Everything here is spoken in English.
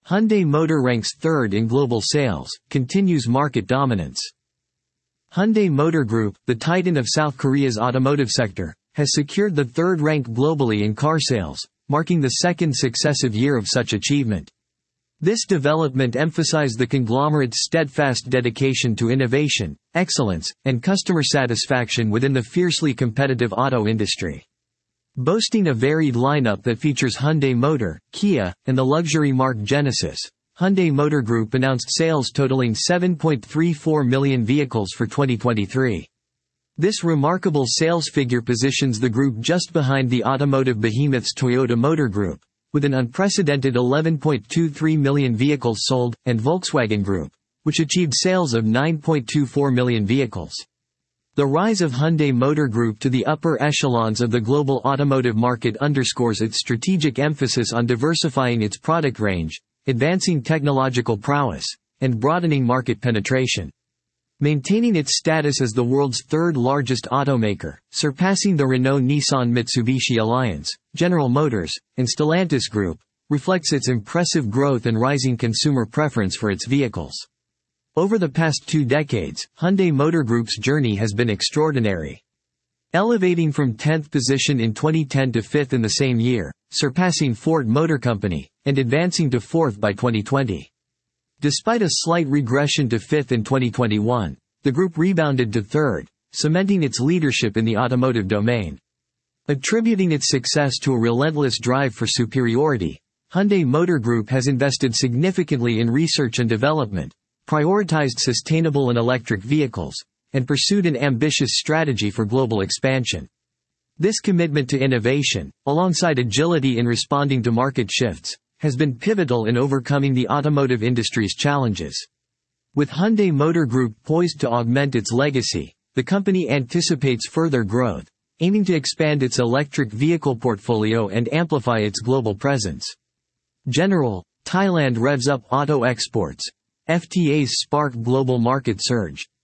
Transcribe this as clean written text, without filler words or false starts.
Hyundai Motor ranks third in global sales, continues market dominance. Hyundai Motor Group, the titan of South Korea's automotive sector, has secured the third rank globally in car sales, marking the second successive year of such achievement. This development emphasized the conglomerate's steadfast dedication to innovation, excellence, and customer satisfaction within the fiercely competitive auto industry. Boasting a varied lineup that features Hyundai Motor, Kia, and the luxury marque Genesis, Hyundai Motor Group announced sales totaling 7.34 million vehicles for 2023. This remarkable sales figure positions the group just behind the automotive behemoth's Toyota Motor Group, with an unprecedented 11.23 million vehicles sold, and Volkswagen Group, which achieved sales of 9.24 million vehicles. The rise of Hyundai Motor Group to the upper echelons of the global automotive market underscores its strategic emphasis on diversifying its product range, advancing technological prowess, and broadening market penetration. Maintaining its status as the world's third-largest automaker, surpassing the Renault-Nissan-Mitsubishi Alliance, General Motors, and Stellantis Group, reflects its impressive growth and rising consumer preference for its vehicles. Over the past 2 decades, Hyundai Motor Group's journey has been extraordinary. Elevating from 10th position in 2010 to 5th in the same year, surpassing Ford Motor Company, and advancing to 4th by 2020. Despite a slight regression to 5th in 2021, the group rebounded to 3rd, cementing its leadership in the automotive domain. Attributing its success to a relentless drive for superiority, Hyundai Motor Group has invested significantly in research and development, prioritized sustainable and electric vehicles, and pursued an ambitious strategy for global expansion. This commitment to innovation, alongside agility in responding to market shifts, has been pivotal in overcoming the automotive industry's challenges. With Hyundai Motor Group poised to augment its legacy, the company anticipates further growth, aiming to expand its electric vehicle portfolio and amplify its global presence. Thailand revs up auto exports. FTAs spark global market surge.